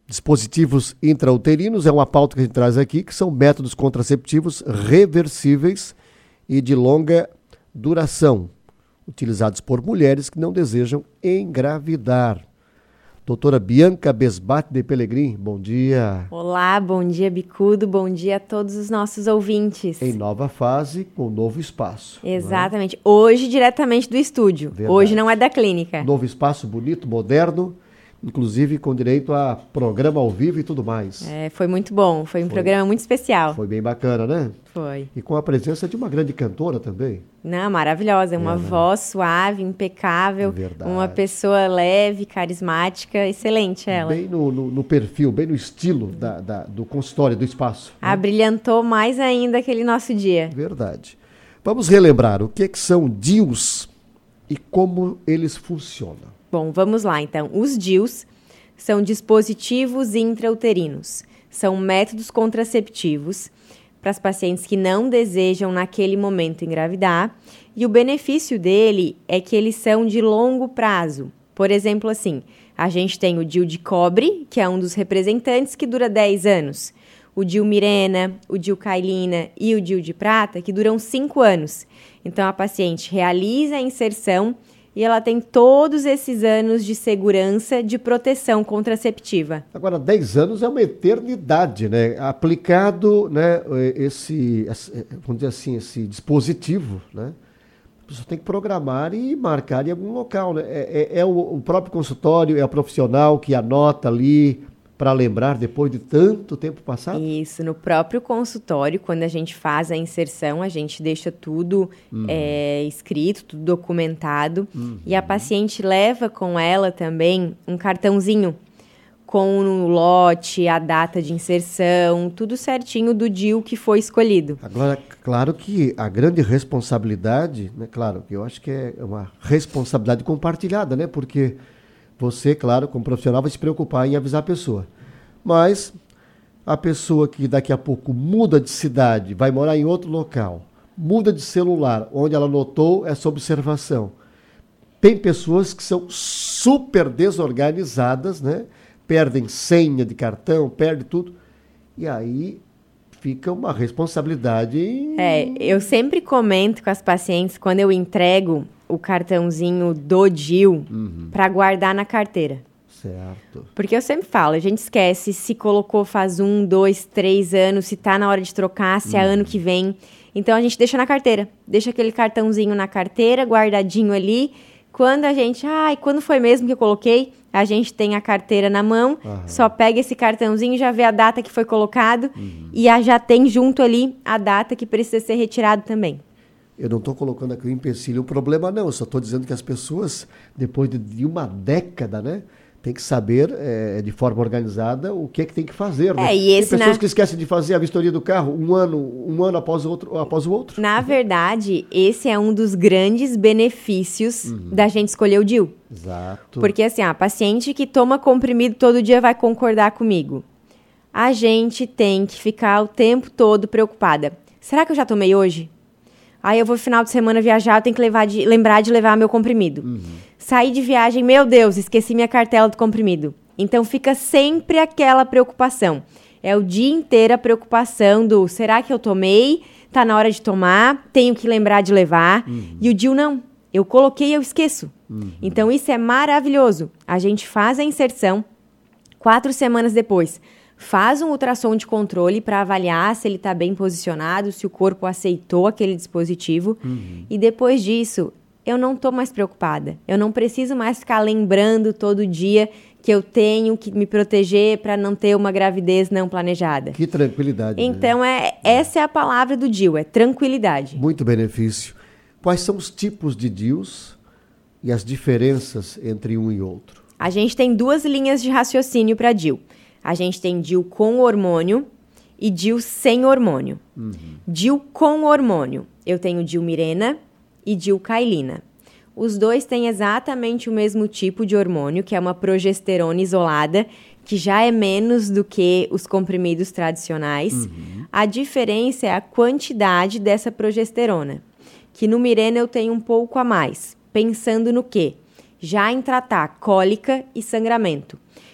dispositivos intrauterinos é uma pauta que a gente traz aqui, que são métodos contraceptivos reversíveis e de longa duração, utilizados por mulheres que não desejam engravidar. Doutora Bianca Besbate de Pelegrim, bom dia. Olá, bom dia Bicudo, bom dia a todos os nossos ouvintes. Em nova fase, com novo espaço. Exatamente, hoje diretamente do estúdio, verdade. Hoje não é da clínica. Novo espaço bonito, moderno, inclusive com direito a programa ao vivo e tudo mais. Foi muito bom, foi um programa muito especial. Foi bem bacana, né? Foi. E com a presença de uma grande cantora também. Não, maravilhosa, uma voz suave, impecável, uma pessoa leve, carismática, excelente ela. Bem no perfil, bem no estilo do consultório, do espaço. Brilhantou mais ainda aquele nosso dia. Verdade. Vamos relembrar o que são DIUs e como eles funcionam. Bom, vamos lá então. Os DIUs são dispositivos intrauterinos. São métodos contraceptivos para as pacientes que não desejam naquele momento engravidar. E o benefício dele é que eles são de longo prazo. Por exemplo, assim, a gente tem o DIU de cobre, que é um dos representantes, que dura 10 anos. O DIU Mirena, o DIU Cailina e o DIU de prata, que duram 5 anos. Então, a paciente realiza a inserção e ela tem todos esses anos de segurança, de proteção contraceptiva. Agora, 10 anos é uma eternidade, né? Aplicado, né, vamos dizer assim, esse dispositivo, né? A pessoa tem que programar e marcar em algum local, né? É o próprio consultório, é o profissional que anota ali para lembrar depois de tanto tempo passado? Isso, no próprio consultório, quando a gente faz a inserção, a gente deixa tudo escrito, tudo documentado. E a paciente leva com ela também um cartãozinho com o lote, a data de inserção, tudo certinho do DIU que foi escolhido. Agora, claro que a grande responsabilidade, né, claro, que eu acho que é uma responsabilidade compartilhada, né, porque você, claro, como profissional, vai se preocupar em avisar a pessoa. Mas a pessoa que daqui a pouco muda de cidade, vai morar em outro local, muda de celular, onde ela notou essa observação. Tem pessoas que são super desorganizadas, né? Perdem senha de cartão, perde tudo. E aí fica uma responsabilidade. Eu sempre comento com as pacientes, quando eu entrego o cartãozinho do DIU para guardar na carteira. Certo. Porque eu sempre falo, a gente esquece se colocou faz 1, 2, 3 anos, se tá na hora de trocar, se é ano que vem. Então a gente deixa na carteira, deixa aquele cartãozinho na carteira, guardadinho ali. Quando a gente, quando foi mesmo que eu coloquei? A gente tem a carteira na mão, só pega esse cartãozinho, já vê a data que foi colocado e já tem junto ali a data que precisa ser retirado também. Eu não estou colocando aqui o empecilho, o problema não, eu só estou dizendo que as pessoas, depois de uma década, né, tem que saber de forma organizada o que é que tem que fazer. Né? E tem pessoas que esquecem de fazer a vistoria do carro um ano após o outro. Na verdade, esse é um dos grandes benefícios da gente escolher o DIU. Exato. Porque assim, a paciente que toma comprimido todo dia vai concordar comigo. A gente tem que ficar o tempo todo preocupada. Será que eu já tomei hoje? Aí eu vou no final de semana viajar, eu tenho que lembrar de levar meu comprimido. Saí de viagem, meu Deus, esqueci minha cartela do comprimido. Então fica sempre aquela preocupação. É o dia inteiro a preocupação do, será que eu tomei? Tá na hora de tomar, tenho que lembrar de levar. E o DIU não, eu coloquei e eu esqueço. Então isso é maravilhoso. A gente faz a inserção, 4 semanas depois, faz um ultrassom de controle para avaliar se ele está bem posicionado, se o corpo aceitou aquele dispositivo. E depois disso, eu não estou mais preocupada. Eu não preciso mais ficar lembrando todo dia que eu tenho que me proteger para não ter uma gravidez não planejada. Que tranquilidade. Então, essa é a palavra do DIU, é tranquilidade. Muito benefício. Quais são os tipos de DIUs e as diferenças entre um e outro? A gente tem 2 linhas de raciocínio para DIU. A gente tem DIU com hormônio e DIU sem hormônio. DIU com hormônio, eu tenho DIU Mirena e DIU Cailina. Os dois têm exatamente o mesmo tipo de hormônio, que é uma progesterona isolada, que já é menos do que os comprimidos tradicionais. A diferença é a quantidade dessa progesterona, que no Mirena eu tenho um pouco a mais, pensando no quê? Já em tratar cólica e sangramento.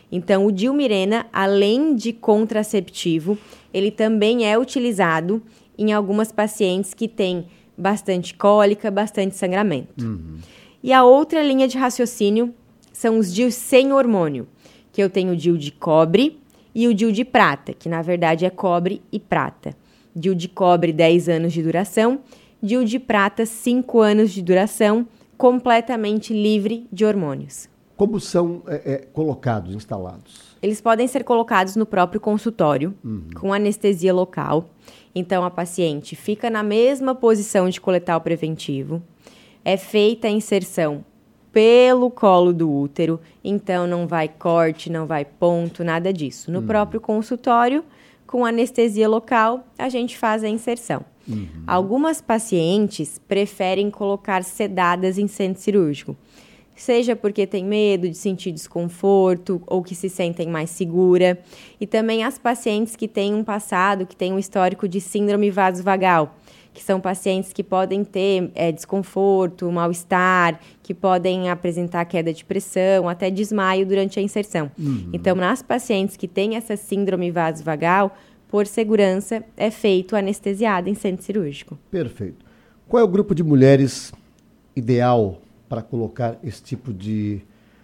Então, o DIU Mirena, além de contraceptivo, ele também é utilizado em algumas pacientes que têm bastante cólica, bastante sangramento. E a outra linha de raciocínio são os DIUs sem hormônio, que eu tenho o DIU de cobre e o DIU de prata, que na verdade é cobre e prata. DIU de cobre, 10 anos de duração, DIU de prata, 5 anos de duração, completamente livre de hormônios. Como são colocados, instalados? Eles podem ser colocados no próprio consultório, com anestesia local. Então, a paciente fica na mesma posição de coletar o preventivo. É feita a inserção pelo colo do útero. Então, não vai corte, não vai ponto, nada disso. No próprio consultório, com anestesia local, a gente faz a inserção. Algumas pacientes preferem colocar sedadas em centro cirúrgico. Seja porque tem medo de sentir desconforto ou que se sentem mais segura. E também as pacientes que têm um passado, que têm um histórico de síndrome vasovagal, que são pacientes que podem ter desconforto, mal-estar, que podem apresentar queda de pressão, até desmaio durante a inserção. Então, nas pacientes que têm essa síndrome vasovagal, por segurança, é feito anestesiado em centro cirúrgico. Perfeito. Qual é o grupo de mulheres ideal para colocar esse tipo de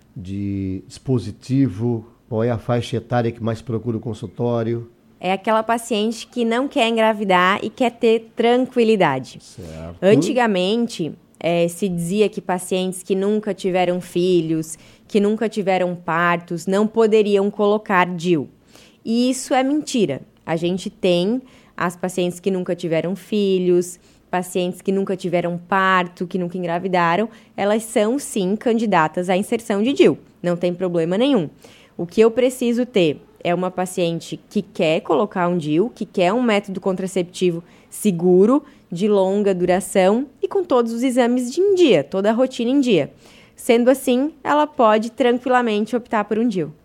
dispositivo? Qual é a faixa etária que mais procura o consultório? É aquela paciente que não quer engravidar e quer ter tranquilidade. Certo. Antigamente, se dizia que pacientes que nunca tiveram filhos, que nunca tiveram partos, não poderiam colocar DIU. E isso é mentira. A gente tem as pacientes que nunca tiveram filhos, pacientes que nunca tiveram parto, que nunca engravidaram, elas são, sim, candidatas à inserção de DIU. Não tem problema nenhum. O que eu preciso ter é uma paciente que quer colocar um DIU, que quer um método contraceptivo seguro, de longa duração e com todos os exames em dia, toda a rotina em dia. Sendo assim, ela pode tranquilamente optar por um DIU.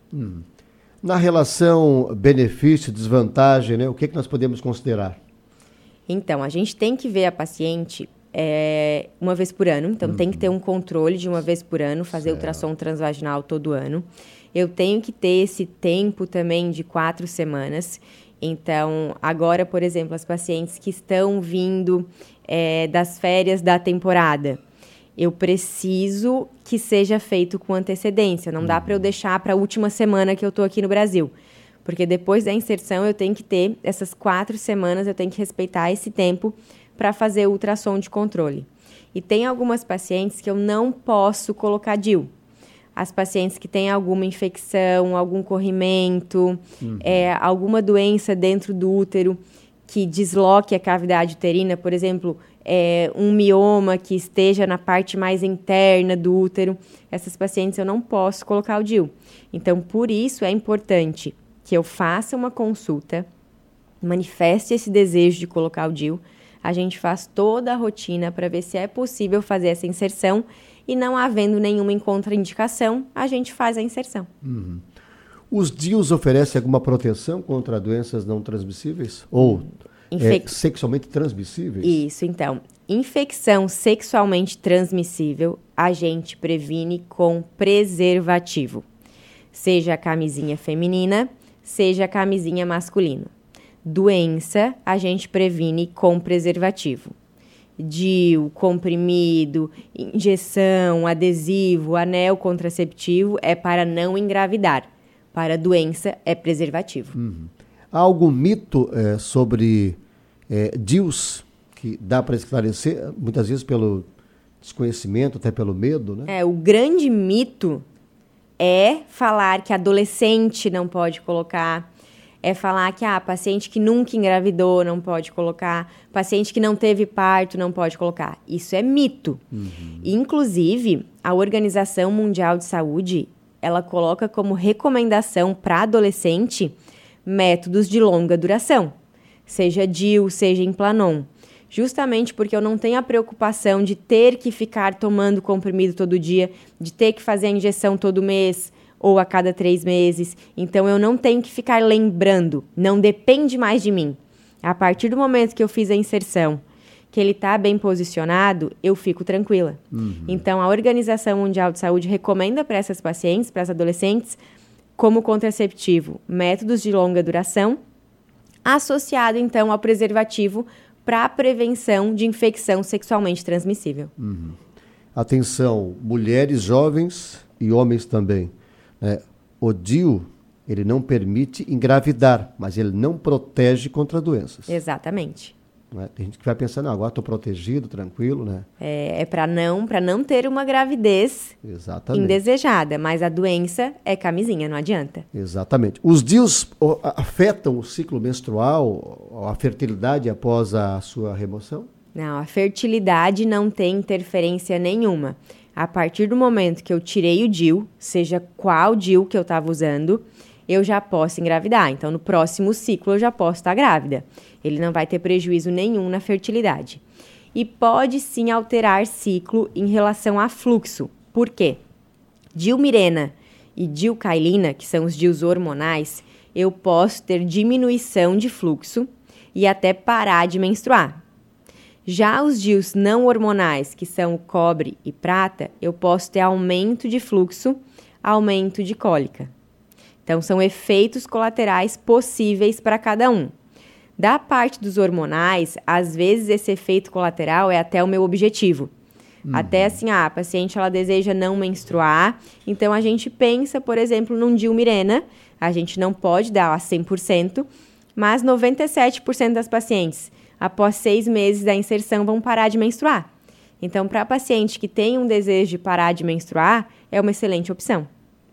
Na relação benefício-desvantagem, né, o que nós podemos considerar? Então, a gente tem que ver a paciente uma vez por ano. Então, tem que ter um controle de uma vez por ano, fazer ultrassom transvaginal todo ano. Eu tenho que ter esse tempo também de 4 semanas. Então, agora, por exemplo, as pacientes que estão vindo das férias da temporada, eu preciso que seja feito com antecedência. Não dá para eu deixar para a última semana que eu estou aqui no Brasil. Porque depois da inserção eu tenho que ter essas 4 semanas, eu tenho que respeitar esse tempo para fazer o ultrassom de controle. E tem algumas pacientes que eu não posso colocar DIU. As pacientes que têm alguma infecção, algum corrimento, alguma doença dentro do útero que desloque a cavidade uterina, por exemplo, um mioma que esteja na parte mais interna do útero, essas pacientes eu não posso colocar o DIU. Então, por isso é importante que eu faça uma consulta, manifeste esse desejo de colocar o DIU, a gente faz toda a rotina para ver se é possível fazer essa inserção e não havendo nenhuma contraindicação, a gente faz a inserção. Os DIUs oferecem alguma proteção contra doenças não transmissíveis? Ou sexualmente transmissíveis? Isso, então. Infecção sexualmente transmissível, a gente previne com preservativo. Seja a camisinha feminina, seja a camisinha masculina. Doença, a gente previne com preservativo. DIU, comprimido, injeção, adesivo, anel contraceptivo é para não engravidar. Para doença, é preservativo. Há algum mito sobre DIUs que dá para esclarecer, muitas vezes pelo desconhecimento, até pelo medo, né? O grande mito é falar que adolescente não pode colocar, é falar que paciente que nunca engravidou não pode colocar, paciente que não teve parto não pode colocar. Isso é mito. Inclusive, a Organização Mundial de Saúde, ela coloca como recomendação para adolescente métodos de longa duração, seja DIU, seja Implanon. Justamente porque eu não tenho a preocupação de ter que ficar tomando comprimido todo dia, de ter que fazer a injeção todo mês ou a cada 3 meses. Então, eu não tenho que ficar lembrando, não depende mais de mim. A partir do momento que eu fiz a inserção, que ele está bem posicionado, eu fico tranquila. Então, a Organização Mundial de Saúde recomenda para essas pacientes, para as adolescentes, como contraceptivo métodos de longa duração, associado então ao preservativo para a prevenção de infecção sexualmente transmissível. Atenção, mulheres jovens e homens também. O DIU, ele não permite engravidar, mas ele não protege contra doenças. Exatamente. Tem gente que vai pensando, agora estou protegido, tranquilo, né? É para não ter uma gravidez indesejada, mas a doença é camisinha, não adianta. Exatamente. Os DIUs afetam o ciclo menstrual, a fertilidade após a sua remoção? Não, a fertilidade não tem interferência nenhuma. A partir do momento que eu tirei o DIU, seja qual DIU que eu estava usando, eu já posso engravidar. Então, no próximo ciclo, eu já posso estar grávida. Ele não vai ter prejuízo nenhum na fertilidade. E pode sim alterar ciclo em relação a fluxo. Por quê? Dilmirena e dilcailina, que são os DIUs hormonais, eu posso ter diminuição de fluxo e até parar de menstruar. Já os DIUs não hormonais, que são o cobre e prata, eu posso ter aumento de fluxo, aumento de cólica. Então, são efeitos colaterais possíveis para cada um. Da parte dos hormonais, às vezes esse efeito colateral é até o meu objetivo. Até assim, a paciente ela deseja não menstruar, então a gente pensa, por exemplo, num Dilmirena, a gente não pode dar a 100%, mas 97% das pacientes, após 6 meses da inserção, vão parar de menstruar. Então, para a paciente que tem um desejo de parar de menstruar, é uma excelente opção.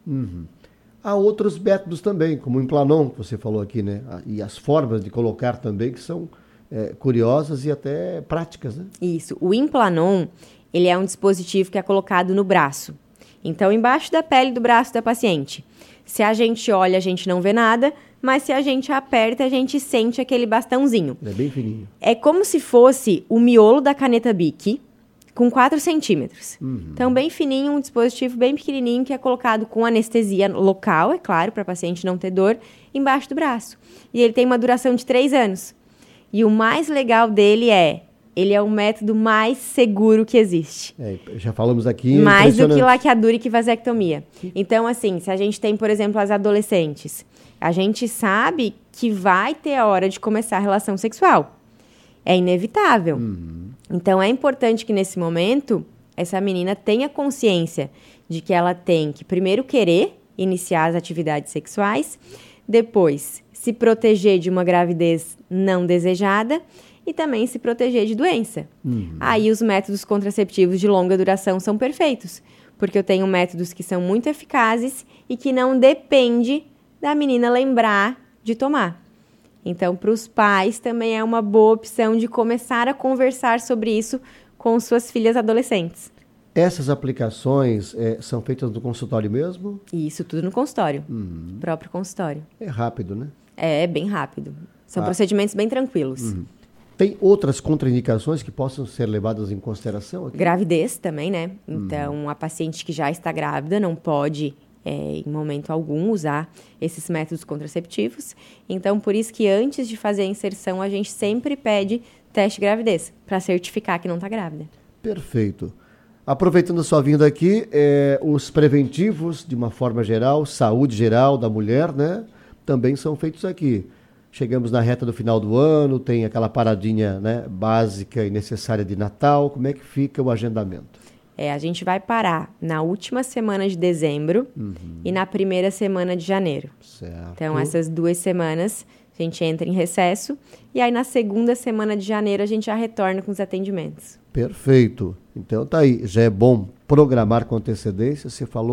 Há outros métodos também, como o Implanon, que você falou aqui, né? E as formas de colocar também, que são curiosas e até práticas, né? Isso. O Implanon, ele é um dispositivo que é colocado no braço. Então, embaixo da pele do braço da paciente. Se a gente olha, a gente não vê nada, mas se a gente aperta, a gente sente aquele bastãozinho. É bem fininho. É como se fosse o miolo da caneta Bic, com 4 centímetros. Então, bem fininho, um dispositivo bem pequenininho que é colocado com anestesia local, é claro, para a paciente não ter dor, embaixo do braço. E ele tem uma duração de 3 anos. E o mais legal dele ele é o método mais seguro que existe. Já falamos aqui. Mais do que laqueadura e que vasectomia. Então, assim, se a gente tem, por exemplo, as adolescentes, a gente sabe que vai ter a hora de começar a relação sexual. É inevitável. Então, é importante que, nesse momento, essa menina tenha consciência de que ela tem que, primeiro, querer iniciar as atividades sexuais, depois, se proteger de uma gravidez não desejada e também se proteger de doença. Aí, os métodos contraceptivos de longa duração são perfeitos, porque eu tenho métodos que são muito eficazes e que não depende da menina lembrar de tomar. Então, para os pais, também é uma boa opção de começar a conversar sobre isso com suas filhas adolescentes. Essas aplicações são feitas no consultório mesmo? Isso, tudo no consultório, próprio consultório. É rápido, né? É bem rápido. São procedimentos bem tranquilos. Tem outras contraindicações que possam ser levadas em consideração aqui? Gravidez também, né? Então, a paciente que já está grávida não pode, em momento algum, usar esses métodos contraceptivos. Então, por isso que antes de fazer a inserção, a gente sempre pede teste de gravidez, para certificar que não está grávida. Perfeito. Aproveitando a sua vinda aqui, os preventivos, de uma forma geral, saúde geral da mulher, né? Também são feitos aqui. Chegamos na reta do final do ano, tem aquela paradinha, né, básica e necessária de Natal. Como é que fica o agendamento? A gente vai parar na última semana de dezembro e na primeira semana de janeiro. Certo. Então, essas 2 semanas a gente entra em recesso e aí na segunda semana de janeiro a gente já retorna com os atendimentos. Perfeito. Então tá aí, já é bom programar com antecedência.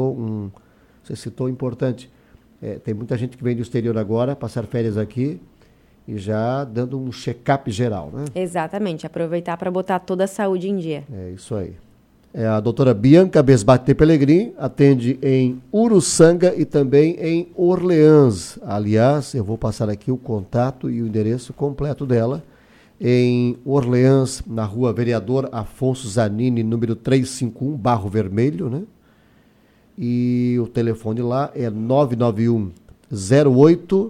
Você citou importante. Tem muita gente que vem do exterior agora, passar férias aqui e já dando um check-up geral, né? Exatamente, aproveitar para botar toda a saúde em dia. É isso aí. A doutora Bianca Besbate Pellegrin atende em Uruçanga e também em Orleans. Aliás, eu vou passar aqui o contato e o endereço completo dela. Em Orleans, na rua Vereador Afonso Zanini, número 351, Barro Vermelho, né? E o telefone lá é 991 08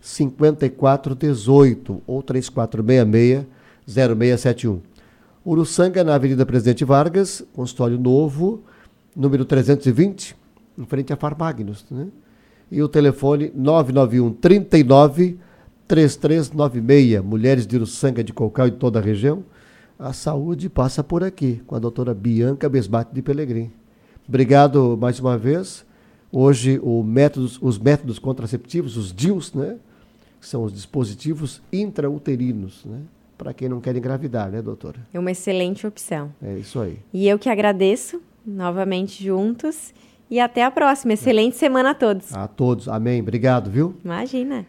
5418 ou 3466 0671. Uruçanga, na Avenida Presidente Vargas, consultório novo, número 320, em frente à Farmagnos, né? E o telefone 991 39 3396. Mulheres de Uruçanga, de Cocal e de toda a região. A saúde passa por aqui, com a doutora Bianca Besbate de Pelegrim. Obrigado mais uma vez. Hoje os métodos contraceptivos, os DIUs, né? Que são os dispositivos intrauterinos, né? Para quem não quer engravidar, né, doutora? É uma excelente opção. É isso aí. E eu que agradeço, novamente juntos. E até a próxima. Excelente semana a todos. A todos. Amém. Obrigado, viu? Imagina.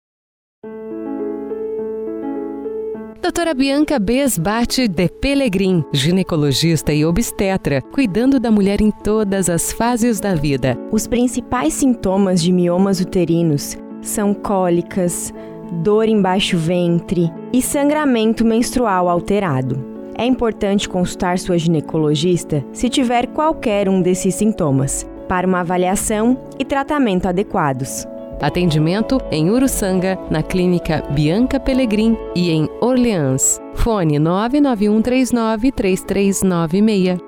Doutora Bianca Besbate de Pelegrim, ginecologista e obstetra, cuidando da mulher em todas as fases da vida. Os principais sintomas de miomas uterinos são cólicas, dor em baixo ventre e sangramento menstrual alterado. É importante consultar sua ginecologista se tiver qualquer um desses sintomas, para uma avaliação e tratamento adequados. Atendimento em Uruçanga, na Clínica Bianca Pelegrim e em Orleans. Fone 991393396.